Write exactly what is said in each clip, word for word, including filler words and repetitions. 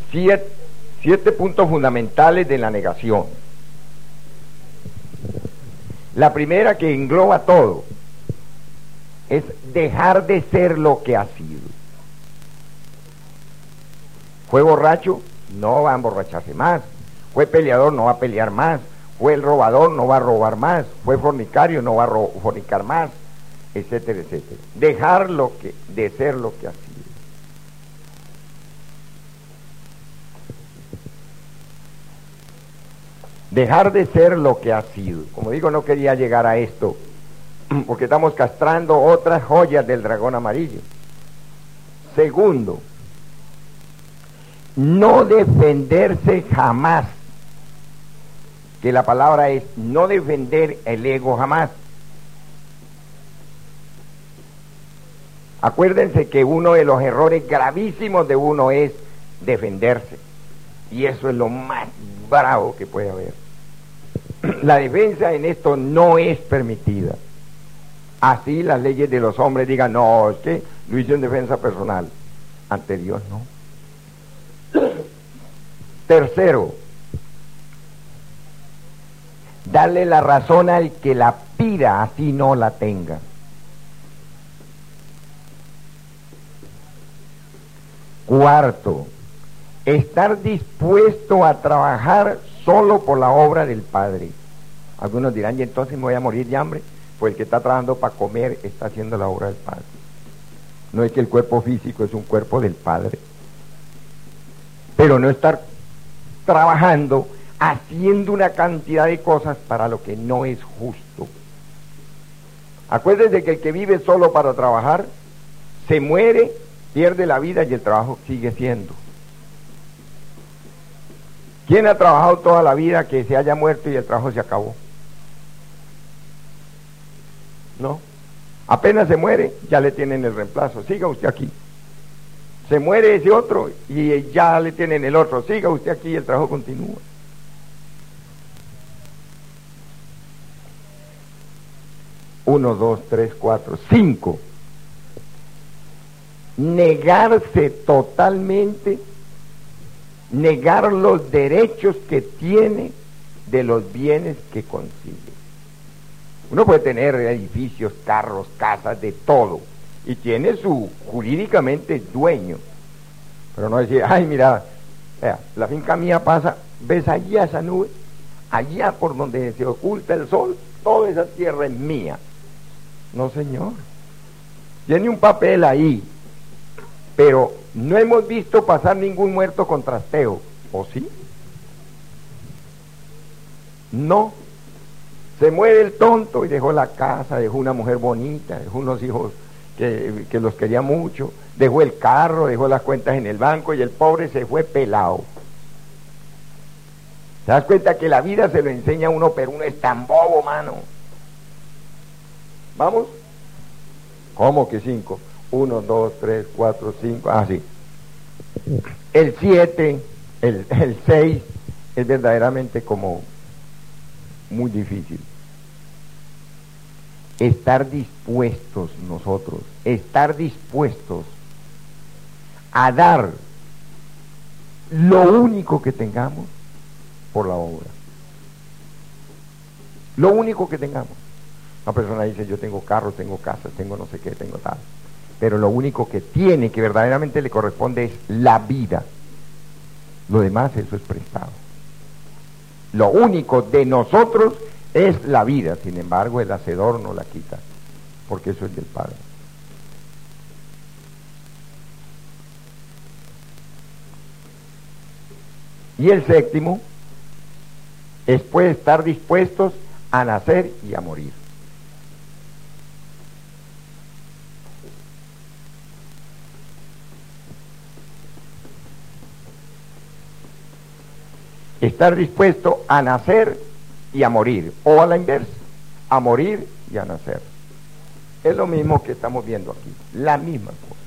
siete, siete puntos fundamentales de la negación. La primera, que engloba todo, es dejar de ser lo que ha sido. Fue borracho, no va a emborracharse más. Fue peleador, no va a pelear más. Fue el robador, no va a robar más. Fue fornicario, no va a fornicar más, etcétera, etcétera. Dejar lo que, de ser lo que ha sido. Dejar de ser lo que ha sido. Como digo, no quería llegar a esto, porque estamos castrando otras joyas del dragón amarillo. Segundo, no defenderse jamás, que la palabra es no defender el ego jamás. Acuérdense que uno de los errores gravísimos de uno es defenderse, y eso es lo más bravo que puede haber. La defensa en esto no es permitida. Así las leyes de los hombres digan, no, es que lo hice en defensa personal. Ante Dios no. Tercero, darle la razón al que la pida, así no la tenga. Cuarto, estar dispuesto a trabajar solo por la obra del Padre. Algunos dirán, y entonces me voy a morir de hambre. Pues el que está trabajando para comer está haciendo la obra del Padre. No es que el cuerpo físico es un cuerpo del Padre, pero no estar trabajando, haciendo una cantidad de cosas para lo que no es justo. Acuérdense que el que vive solo para trabajar, se muere, pierde la vida y el trabajo sigue siendo. ¿Quién ha trabajado toda la vida que se haya muerto y el trabajo se acabó? No. Apenas se muere, ya le tienen el reemplazo. Siga usted aquí. Se muere ese otro y ya le tienen el otro. Siga usted aquí y el trabajo continúa. Uno, dos, tres, cuatro, cinco. Negarse totalmente, negar los derechos que tiene de los bienes que consigue. Uno puede tener edificios, carros, casas, de todo, y tiene su jurídicamente dueño, pero no decir, ay, mira, vea, la finca mía pasa, ves allá esa nube, allá por donde se oculta el sol, toda esa tierra es mía. No, señor, tiene un papel ahí, pero no hemos visto pasar ningún muerto con trasteo, ¿o sí? No. Se muere el tonto y dejó la casa, dejó una mujer bonita, dejó unos hijos que, que los quería mucho, dejó el carro, dejó las cuentas en el banco y el pobre se fue pelado. ¿Te das cuenta que la vida se lo enseña a uno, pero uno es tan bobo, mano? ¿Vamos? ¿Cómo que cinco? Uno, dos, tres, cuatro, cinco, ah, sí. El siete, el, el seis es verdaderamente como muy difícil. Estar dispuestos nosotros, estar dispuestos a dar lo único que tengamos por la obra. Lo único que tengamos. Una persona dice, yo tengo carro, tengo casa, tengo no sé qué, tengo tal. Pero lo único que tiene, que verdaderamente le corresponde, es la vida. Lo demás, eso es prestado. Lo único de nosotros es la vida. Sin embargo, el hacedor no la quita, porque eso es del Padre. Y el séptimo es, pues, estar dispuestos a nacer y a morir. Estar dispuesto a nacer y a morir, o a la inversa, a morir y a nacer. Es lo mismo que estamos viendo aquí, la misma cosa.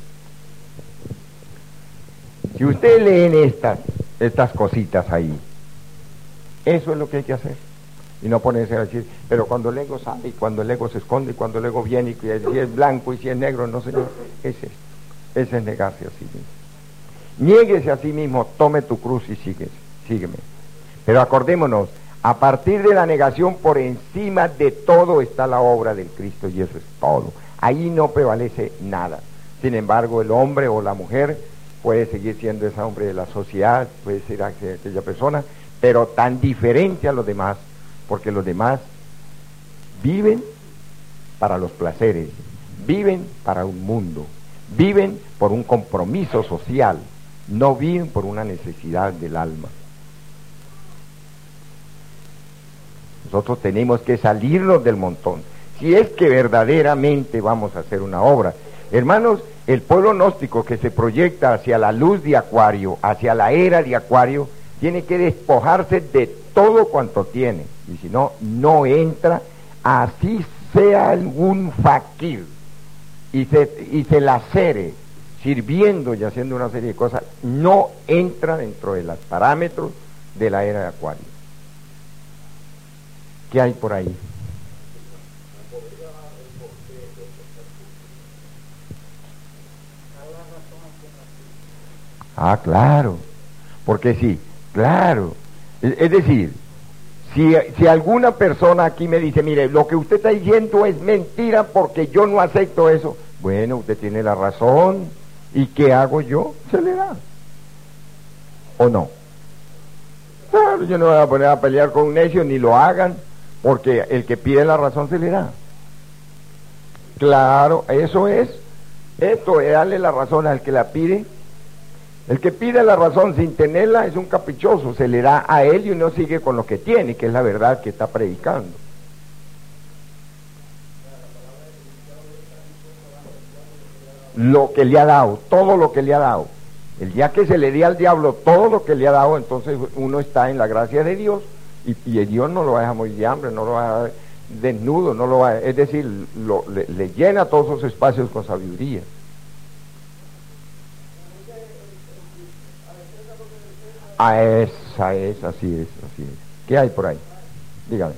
Si ustedes leen estas, estas cositas ahí, eso es lo que hay que hacer. Y no ponerse a decir, pero cuando el ego sale, y cuando el ego se esconde, y cuando el ego viene, y si es blanco y si es negro, no, señor, es esto. Ese es negarse a sí mismo. niéguese a sí mismo, tome tu cruz y síguese, sígueme. Pero acordémonos, a partir de la negación, por encima de todo está la obra del Cristo, y eso es todo. Ahí no prevalece nada. Sin embargo, el hombre o la mujer puede seguir siendo ese hombre de la sociedad, puede ser aquella persona, pero tan diferente a los demás, porque los demás viven para los placeres, viven para un mundo, viven por un compromiso social, no viven por una necesidad del alma. Nosotros tenemos que salirnos del montón, si es que verdaderamente vamos a hacer una obra. Hermanos, el pueblo gnóstico que se proyecta hacia la luz de Acuario, hacia la era de Acuario, tiene que despojarse de todo cuanto tiene, y si no, no entra, así sea algún faquir, y se, y se lacere, sirviendo y haciendo una serie de cosas, no entra dentro de los parámetros de la era de Acuario. ¿Qué hay por ahí? Ah, claro, porque sí, claro, es, es decir, si, si alguna persona aquí me dice, mire, lo que usted está diciendo es mentira porque yo no acepto eso, bueno, usted tiene la razón, ¿y qué hago yo? Se le da, ¿o no? Claro, yo no me voy a poner a pelear con un necio, ni lo hagan, porque el que pide la razón se le da. Claro, eso es, esto es darle la razón al que la pide. El que pide la razón sin tenerla es un caprichoso, se le da a él y uno sigue con lo que tiene, que es la verdad que está predicando. Lo que le ha dado, todo lo que le ha dado. El día que se le dé al diablo todo lo que le ha dado, entonces uno está en la gracia de Dios, y, y Dios no lo va a dejar morir de hambre, no lo va a dejar desnudo, no lo va a, es decir, lo, le, le llena todos esos espacios con sabiduría. Ah, esa es, así es, así es. ¿Qué hay por ahí? Dígame.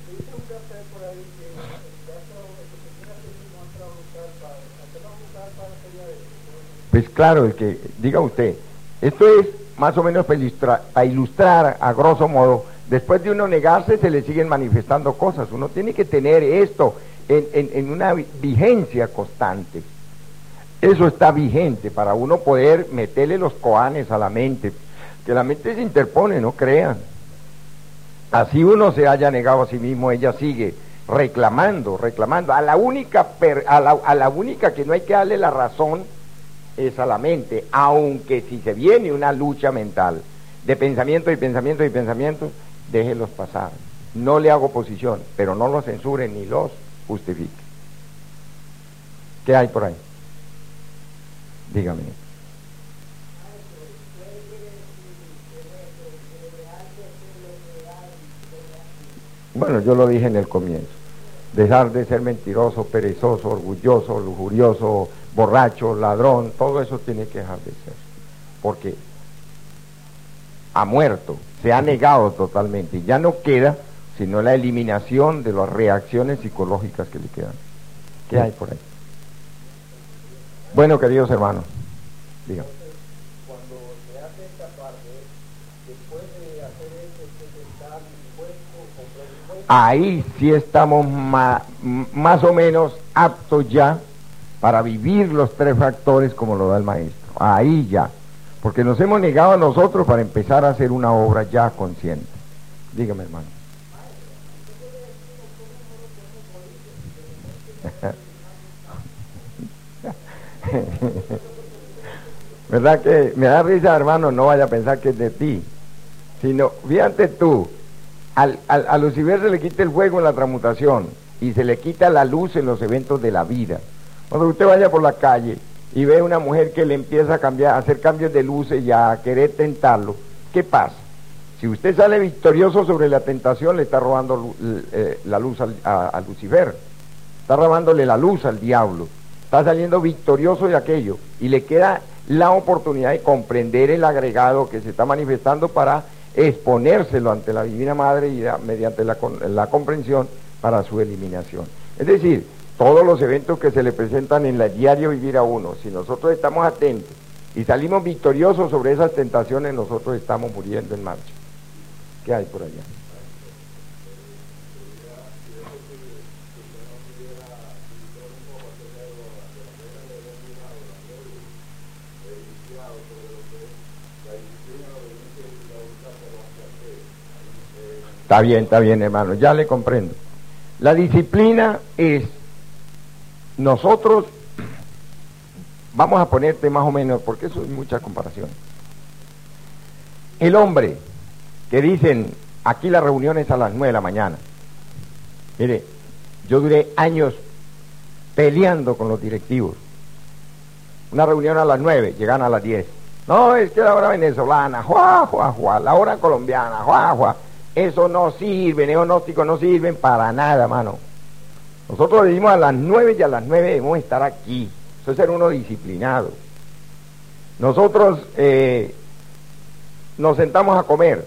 Pues claro, el que, diga usted, esto es más o menos para ilustrar, para ilustrar a grosso modo, después de uno negarse se le siguen manifestando cosas, uno tiene que tener esto en, en, en una vigencia constante, eso está vigente para uno poder meterle los coanes a la mente, que la mente se interpone, no crean, así uno se haya negado a sí mismo, ella sigue reclamando, reclamando, a la única, per, a, la, a la única que no hay que darle la razón es a la mente, aunque si se viene una lucha mental de pensamiento y pensamiento y pensamiento, déjelos pasar, no le hago oposición, pero no los censure ni los justifique. ¿Qué hay por ahí? Dígame. Bueno, yo lo dije en el comienzo, dejar de ser mentiroso, perezoso, orgulloso, lujurioso, borracho, ladrón, todo eso tiene que dejar de ser, porque ha muerto, se ha negado totalmente, y ya no queda sino la eliminación de las reacciones psicológicas que le quedan. ¿Qué hay por ahí? Bueno, queridos hermanos, díganme. Cuando se hace esta parte, después de hacer esto, usted está dispuesto o predispuesto. Ahí sí estamos ma, más o menos aptos ya para vivir los tres factores como lo da el maestro, ahí ya, porque nos hemos negado a nosotros para empezar a hacer una obra ya consciente. Dígame, hermano. ¿Verdad que me da risa, hermano? No vaya a pensar que es de ti, sino, fíjate tú, al, al, a Lucifer se le quita el fuego en la transmutación y se le quita la luz en los eventos de la vida. Cuando usted vaya por la calle y ve a una mujer que le empieza a cambiar, a hacer cambios de luces y a querer tentarlo, ¿qué pasa? Si usted sale victorioso sobre la tentación, le está robando eh, la luz al, a, a Lucifer, está robándole la luz al diablo, está saliendo victorioso de aquello, y le queda la oportunidad de comprender el agregado que se está manifestando para exponérselo ante la Divina Madre y a, mediante la, la comprensión para su eliminación. Es decir, todos los eventos que se le presentan en el diario vivir a uno, si nosotros estamos atentos y salimos victoriosos sobre esas tentaciones, nosotros estamos muriendo en marcha. ¿Qué hay por allá? Está bien, está bien, hermano, ya le comprendo. La disciplina es, nosotros, vamos a ponerte más o menos, porque eso es mucha comparación. El hombre que dicen, aquí la reunión es a las nueve de la mañana. Mire, yo duré años peleando con los directivos. Una reunión a las nueve, llegan a las diez. No, es que la hora venezolana, juá, juá, juá, la hora colombiana, juá, juá. Eso no sirve, neonósticos no sirven para nada, mano. Nosotros decimos a las nueve y a las nueve debemos estar aquí. Eso es ser uno disciplinado. Nosotros eh, nos sentamos a comer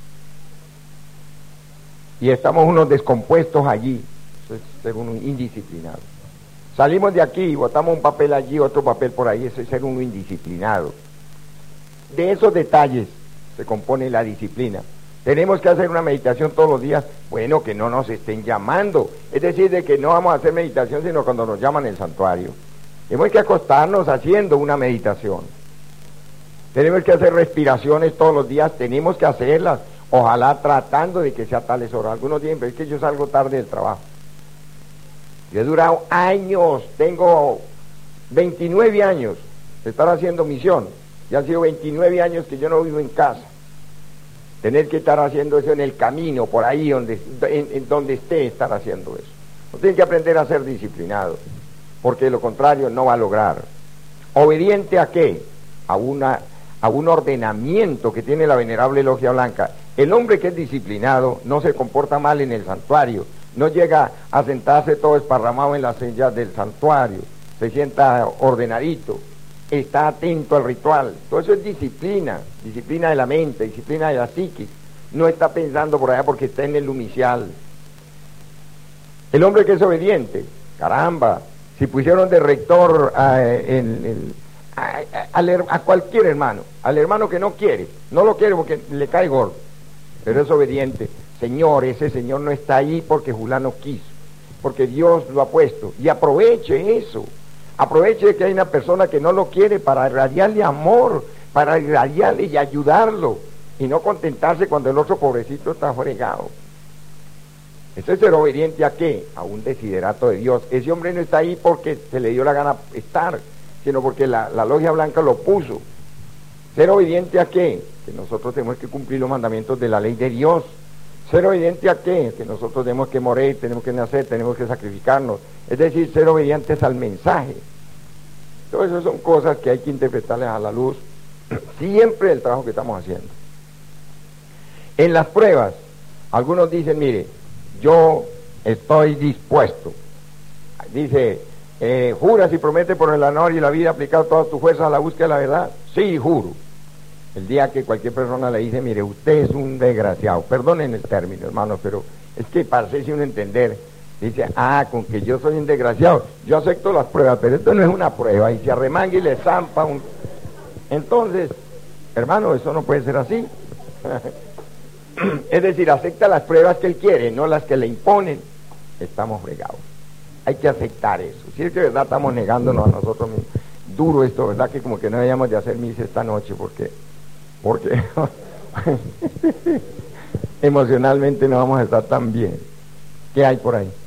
y estamos unos descompuestos allí. Eso es ser uno indisciplinado. Salimos de aquí y botamos un papel allí, otro papel por ahí. Eso es ser uno indisciplinado. De esos detalles se compone la disciplina. Tenemos que hacer una meditación todos los días. Bueno, que no nos estén llamando. Es decir, de que no vamos a hacer meditación sino cuando nos llaman el santuario. Tenemos que acostarnos haciendo una meditación. Tenemos que hacer respiraciones todos los días. Tenemos que hacerlas. Ojalá tratando de que sea tales horas. Algunos dicen, pero es que yo salgo tarde del trabajo. Yo he durado años. Tengo veintinueve años de estar haciendo misión. Ya han sido veintinueve años que yo no vivo en casa. Tener que estar haciendo eso en el camino, por ahí donde, en, en donde esté, estar haciendo eso. Uno tiene que aprender a ser disciplinado, porque de lo contrario no va a lograr. ¿Obediente a qué? A, una, a un ordenamiento que tiene la venerable logia blanca. El hombre que es disciplinado no se comporta mal en el santuario, no llega a sentarse todo esparramado en las sillas del santuario, se sienta ordenadito. Está atento al ritual. Todo eso es disciplina, disciplina de la mente, disciplina de la psiquis. No está pensando por allá porque está en el lumicial. El hombre que es obediente, caramba, si pusieron de rector a, en, en, a, a, a, a cualquier hermano, al hermano que no quiere, no lo quiere porque le cae gordo, pero es obediente. Señor, ese señor no está ahí porque fulano quiso, porque Dios lo ha puesto, y aproveche eso. Aproveche que hay una persona que no lo quiere para irradiarle amor, para irradiarle y ayudarlo, y no contentarse cuando el otro pobrecito está fregado. Eso es ser obediente a qué? A un desiderato de Dios. Ese hombre no está ahí porque se le dio la gana estar, sino porque la, la logia blanca lo puso. Ser obediente a qué? Que nosotros tenemos que cumplir los mandamientos de la ley de Dios. Ser obediente a qué? Que nosotros tenemos que morir, tenemos que nacer, tenemos que sacrificarnos. Es decir, ser obedientes al mensaje. Todo eso son cosas que hay que interpretarles a la luz siempre del trabajo que estamos haciendo. En las pruebas, algunos dicen, mire, yo estoy dispuesto. Dice, eh, juras y prometes por el honor y la vida aplicar todas tus fuerzas a la búsqueda de la verdad. Sí, juro. El día que cualquier persona le dice, mire, usted es un desgraciado, perdonen el término, hermano, pero es que para hacerse uno entender, dice, ah, con que yo soy un desgraciado, yo acepto las pruebas, pero esto no es una prueba, y se arremanga y le zampa un... Entonces, hermano, eso no puede ser así. Es decir, acepta las pruebas que él quiere, no las que le imponen. Estamos fregados. Hay que aceptar eso. Si es que de verdad estamos negándonos a nosotros mismos. Duro esto, ¿verdad? Que como que no debíamos de hacer misa esta noche, porque... porque emocionalmente no vamos a estar tan bien. ¿Qué hay por ahí?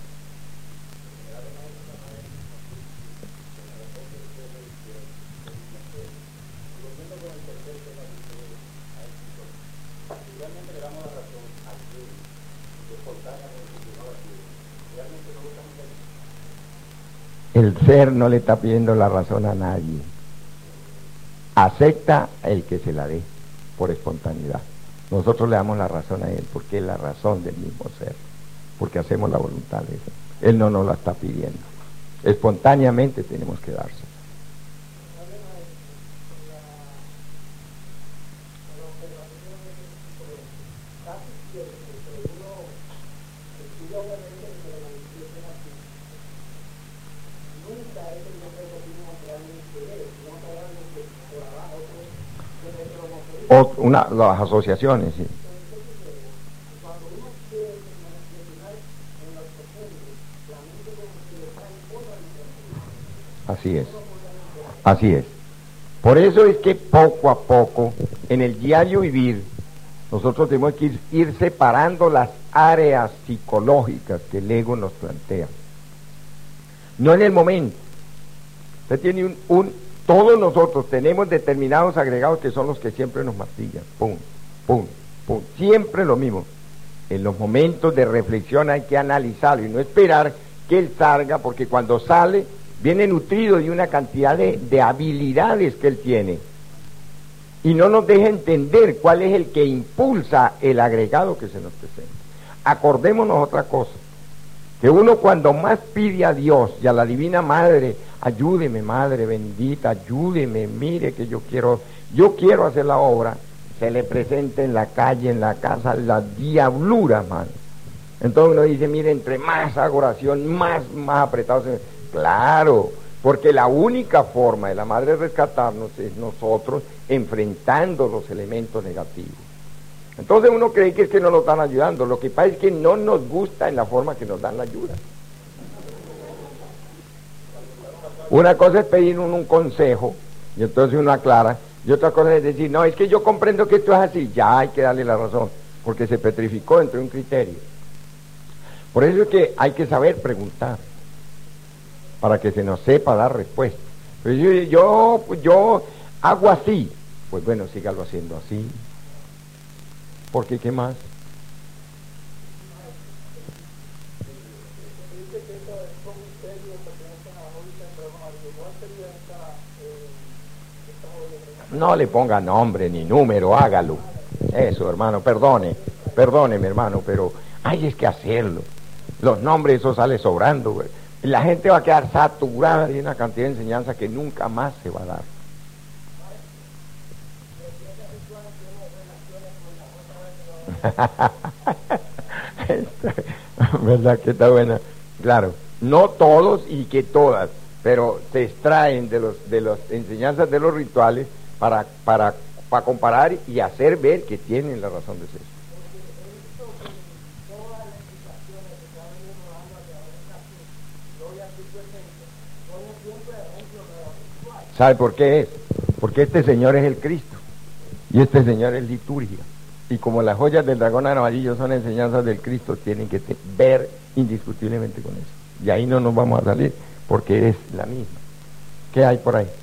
El ser no le está pidiendo la razón a nadie. Acepta el que se la dé por espontaneidad. Nosotros le damos la razón a él porque es la razón del mismo ser, porque hacemos la voluntad de él. Él no nos la está pidiendo. Espontáneamente tenemos que dársela. O una, las asociaciones, sí. Así es, así es. Por eso es que poco a poco, en el diario vivir, nosotros tenemos que ir, ir separando las áreas psicológicas que el ego nos plantea. No en el momento. Usted tiene un, un, todos nosotros tenemos determinados agregados que son los que siempre nos martillan. Pum, pum, pum. Siempre lo mismo. En los momentos de reflexión hay que analizarlo y no esperar que él salga, porque cuando sale viene nutrido de una cantidad de, de habilidades que él tiene y no nos deja entender cuál es el que impulsa el agregado que se nos presenta. Acordémonos otra cosa, que uno cuando más pide a Dios y a la Divina Madre, ayúdeme Madre bendita, ayúdeme, mire que yo quiero, yo quiero hacer la obra, se le presenta en la calle, en la casa, la diablura, mano. Entonces uno dice, mire, entre más hago oración, más, más apretado se me... Claro, porque la única forma de la Madre rescatarnos es nosotros enfrentando los elementos negativos. Entonces uno cree que es que no nos están ayudando, lo que pasa es que no nos gusta en la forma que nos dan la ayuda. Una cosa es pedir un, un consejo, y entonces uno aclara, y otra cosa es decir, no, es que yo comprendo que esto es así, ya hay que darle la razón, porque se petrificó dentro de un criterio. Por eso es que hay que saber preguntar, para que se nos sepa dar respuesta. Pero yo, yo, yo hago así, pues bueno, sígalo haciendo así, porque ¿qué más? No le ponga nombre ni número, hágalo. Eso, hermano, perdone, perdone, mi hermano, pero hay es que hacerlo. Los nombres, eso sale sobrando, güey. La gente va a quedar saturada de una cantidad de enseñanza que nunca más se va a dar. ¿Verdad que está buena? Claro, no todos y que todas, pero se extraen de los de las enseñanzas de los rituales para, para, para comparar y hacer ver que tienen la razón de ser. ¿Sabe por qué es? Porque este Señor es el Cristo y este Señor es liturgia, y como las joyas del dragón amarillo son enseñanzas del Cristo, tienen que te, ver indiscutiblemente con eso, y ahí no nos vamos a salir porque es la misma. ¿Qué hay por ahí?